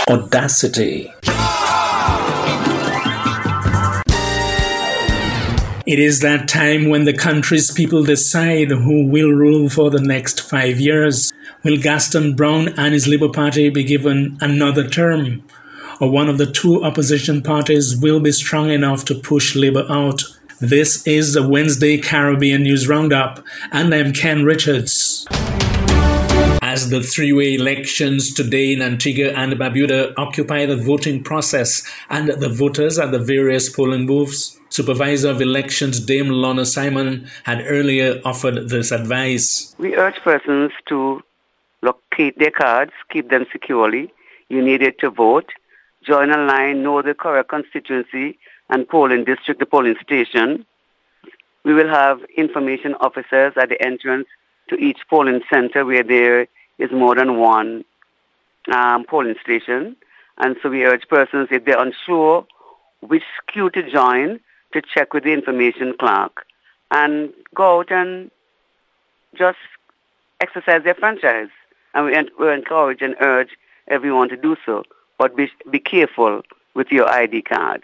audacity. It is that time when the country's people decide who will rule for the next 5 years. Will Gaston Brown and his Labour Party be given another term? Or one of the two opposition parties will be strong enough to push Labour out? This is the Wednesday Caribbean News Roundup, and I'm Ken Richards. As the three-way elections today in Antigua and Barbuda occupy the voting process and the voters at the various polling booths, Supervisor of Elections Dame Lorna Simon had earlier offered this advice. We urge persons to locate their cards, keep them securely. You need it to vote. Join a line, know the correct constituency and polling district, the polling station. We will have information officers at the entrance to each polling center where there is more than one polling station. And so we urge persons, if they're unsure which queue to join, to check with the information clerk and go out and just exercise their franchise. And we encourage and urge everyone to do so. But be careful with your ID card.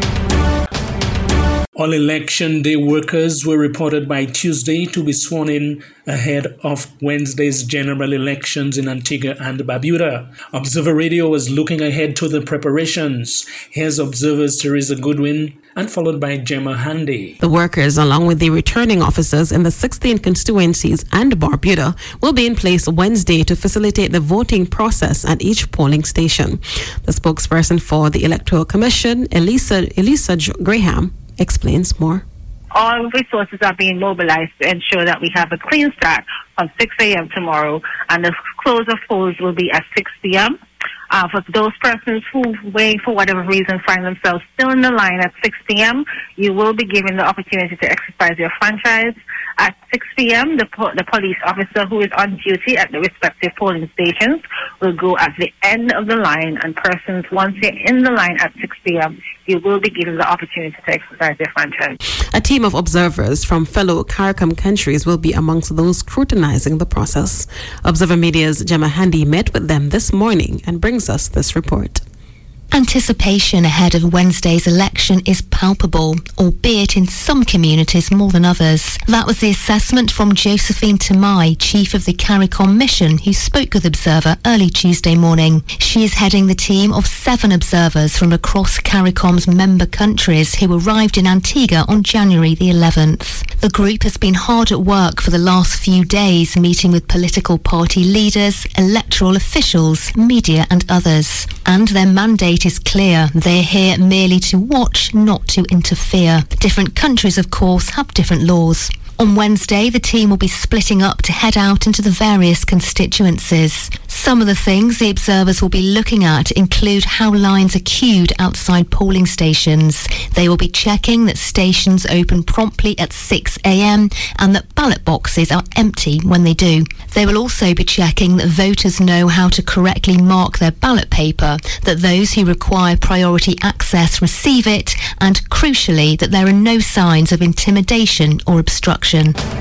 All election day workers were reported by Tuesday to be sworn in ahead of Wednesday's general elections in Antigua and Barbuda. Observer Radio was looking ahead to the preparations. Here's Observer's Teresa Goodwin and followed by Gemma Handy. The workers, along with the returning officers in the 16 constituencies and Barbuda, will be in place Wednesday to facilitate the voting process at each polling station. The spokesperson for the Electoral Commission, Elisa Graham, explains more. All resources are being mobilized to ensure that we have a clean start from 6 a.m. tomorrow, and the close of polls will be at 6 p.m. For those persons who may, for whatever reason, find themselves still in the line at 6 p.m., you will be given the opportunity to exercise your franchise. At 6 p.m., the police officer who is on duty at the respective polling stations will go at the end of the line, and persons, once you're in the line at 6 p.m., you will be given the opportunity to exercise their franchise. A team of observers from fellow CARICOM countries will be amongst those scrutinizing the process. Observer Media's Gemma Handy met with them this morning and brings us this report. Anticipation ahead of Wednesday's election is palpable, albeit in some communities more than others. That was the assessment from Josephine Tamai, chief of the CARICOM mission, who spoke with Observer early Tuesday morning. She is heading the team of 7 observers from across CARICOM's member countries who arrived in Antigua on January the 11th. The group has been hard at work for the last few days, meeting with political party leaders, electoral officials, media and others. And their mandate is clear. They're here merely to watch, not to interfere. Different countries, of course, have different laws. On Wednesday, the team will be splitting up to head out into the various constituencies. Some of the things the observers will be looking at include how lines are queued outside polling stations. They will be checking that stations open promptly at 6 a.m. and that ballot boxes are empty when they do. They will also be checking that voters know how to correctly mark their ballot paper, that those who require priority access receive it, and crucially, that there are no signs of intimidation or obstruction.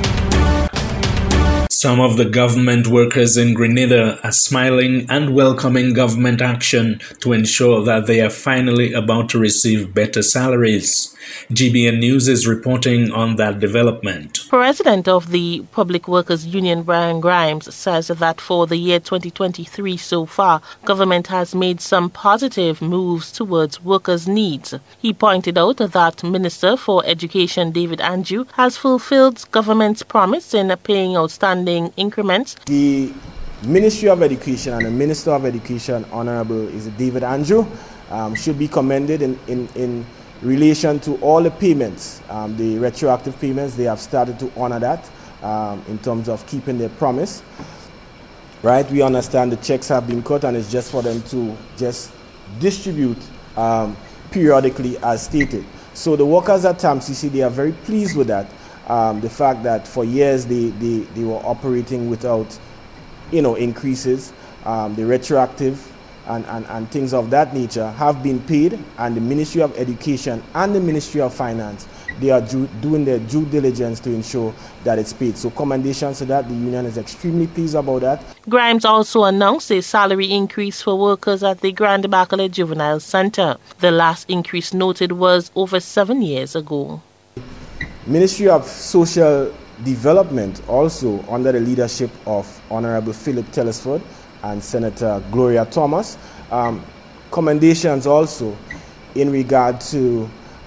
Some of the government workers in Grenada are smiling and welcoming government action to ensure that they are finally about to receive better salaries. GBN News is reporting on that development. President of the Public Workers Union, Brian Grimes, says that for the year 2023 so far, government has made some positive moves towards workers' needs. He pointed out that Minister for Education, David Andrew, has fulfilled government's promise in paying outstanding increments. The Ministry of Education and the Minister of Education, Honorable David Andrew, should be commended in relation to all the payments, the retroactive payments. They have started to honor that in terms of keeping their promise. Right? We understand the checks have been cut and it's just for them to just distribute periodically as stated. So the workers at TAMCC, they are very pleased with that. The fact that for years they were operating without, increases. The retroactive and things of that nature have been paid, and the Ministry of Education and the Ministry of Finance they are doing their due diligence to ensure that it's paid. So commendations to that. The union is extremely pleased about that. Grimes also announced a salary increase for workers at the Grand Immaculate Juvenile Center. The last increase noted was over 7 years ago. Ministry of Social Development, also under the leadership of Honorable Philip Telesford and Senator Gloria Thomas, commendations also in regard to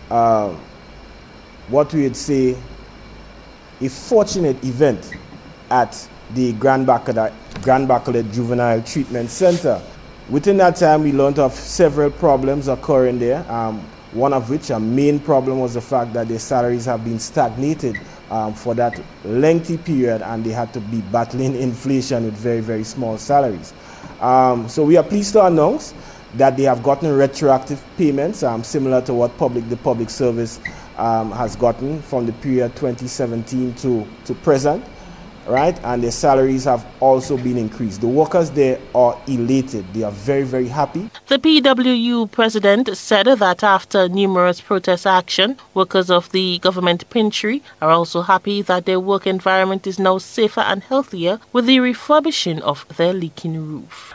what we would say a fortunate event at the Grand Immaculate Juvenile Treatment Center. Within that time, we learned of several problems occurring there. One of which, a main problem, was the fact that their salaries have been stagnated for that lengthy period, and they had to be battling inflation with very, very small salaries. So we are pleased to announce that they have gotten retroactive payments similar to what the public service has gotten from the period 2017 to present. Right, and their salaries have also been increased. The workers there are elated. They are very, very happy. The PWU president said that after numerous protest action, workers of the government penitentiary are also happy that their work environment is now safer and healthier with the refurbishing of their leaking roof.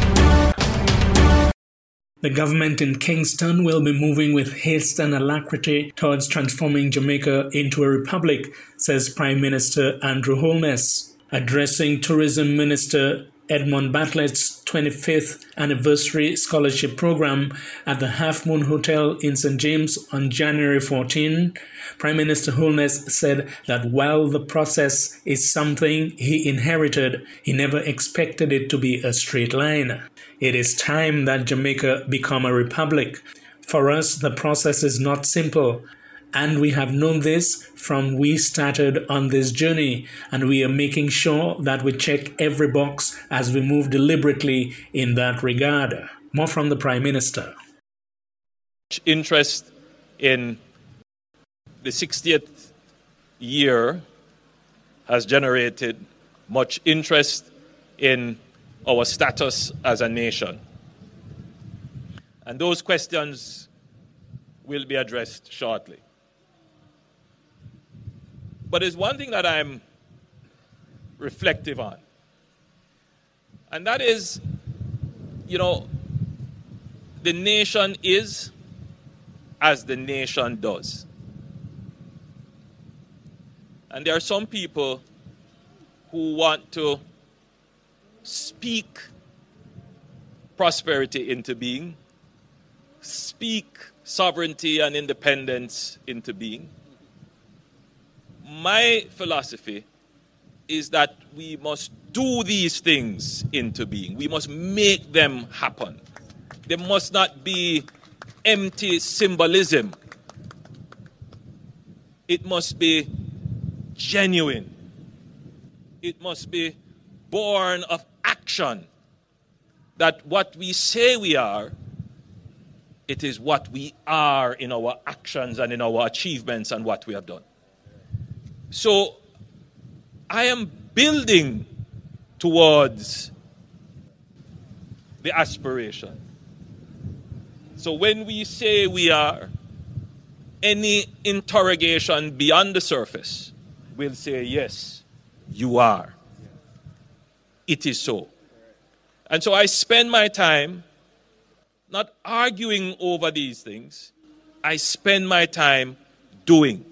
The government in Kingston will be moving with haste and alacrity towards transforming Jamaica into a republic, says Prime Minister Andrew Holness. Addressing Tourism Minister Edmund Bartlett's 25th anniversary scholarship program at the Half Moon Hotel in St. James on January 14, Prime Minister Holness said that while the process is something he inherited, he never expected it to be a straight line. It is time that Jamaica become a republic. For us, the process is not simple, and we have known this from we started on this journey, and we are making sure that we check every box as we move deliberately in that regard. More from the Prime Minister. Interest in the 60th year has generated much interest in our status as a nation. And those questions will be addressed shortly. But there's one thing that I'm reflective on. And that is, the nation is as the nation does. And there are some people who want to speak prosperity into being, speak sovereignty and independence into being. My philosophy is that we must do these things into being. We must make them happen. There must not be empty symbolism. It must be genuine. It must be born of action. That what we say we are, it is what we are in our actions and in our achievements and what we have done. So I am building towards the aspiration. So when we say we are, any interrogation beyond the surface will say, yes, you are. It is so. And so I spend my time not arguing over these things. I spend my time doing.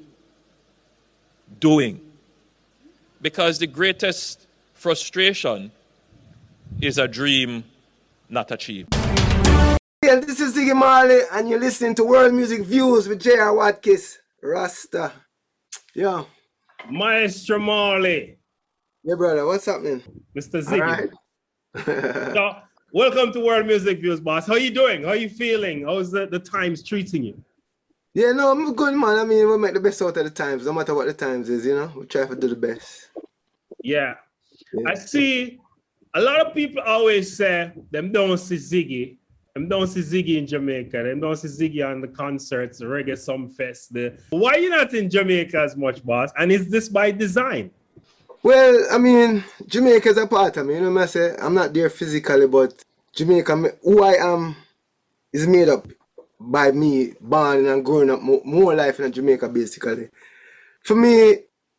Because the greatest frustration is a dream not achieved. Yeah, this is Ziggy Marley, and you're listening to World Music Views with J.R. Watkins, Rasta. Yeah. Maestro Marley. Yeah, brother, what's happening? Mr. Ziggy. So, welcome to World Music Views, boss. How you doing? How are you feeling? How's the times treating you? Yeah, no, I'm good, man. I mean, we make the best out of the times, no matter what the times is, We try to do the best. Yeah. I see a lot of people always say them don't see Ziggy. Them don't see Ziggy in Jamaica. Them don't see Ziggy on the concerts, the Reggae Sumfest. Why are you not in Jamaica as much, boss? And is this by design? Well, I mean, Jamaica is a part of me. You know what I say? I'm not there physically, but Jamaica, who I am, is made up by me born and growing up more life in Jamaica basically. For me,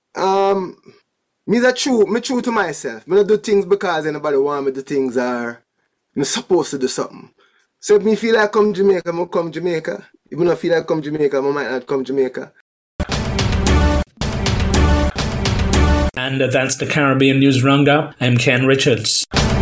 me true to myself. I don't do things because anybody want me to do things or I'm supposed to do something. So if me feel like come Jamaica, I'm come Jamaica. If I don't feel like come Jamaica, I might not come Jamaica. And that's the Caribbean News Roundup. I'm Ken Richards.